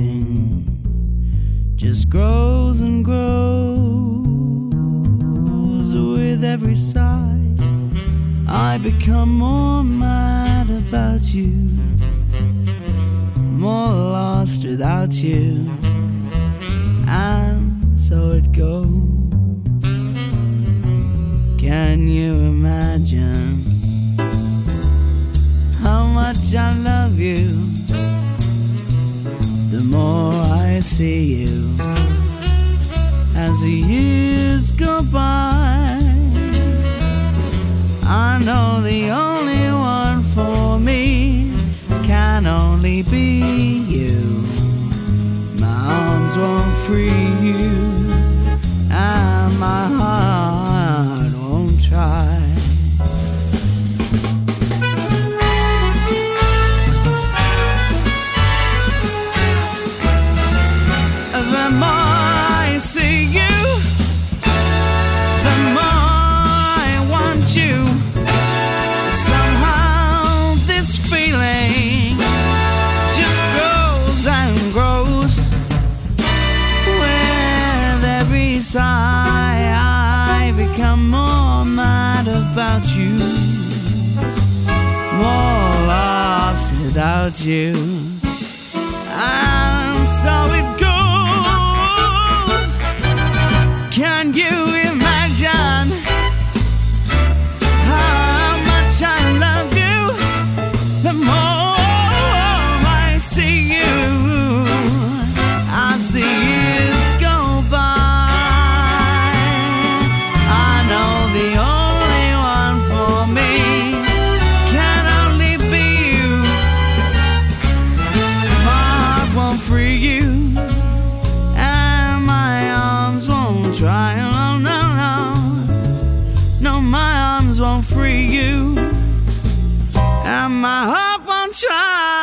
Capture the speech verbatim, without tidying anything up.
feeling just grows and grows with every sigh. I become more mad about you, more lost without you, and so it goes. Can you imagine how much I love you? The more I see you as the years go by, I know the only one for me can only be you. My arms won't free you, and my heart won't try. The more I see you, the more I want you. Somehow this feeling just grows and grows with every sigh. I become more mad about you, more lost without you, and so it goes. Can you imagine how much I love you? The more I see you, as the years go by, I know the only one for me can only be you. My heart won't free you, and my arms won't try. No, no, no, no, my arms won't free you, and my heart won't try.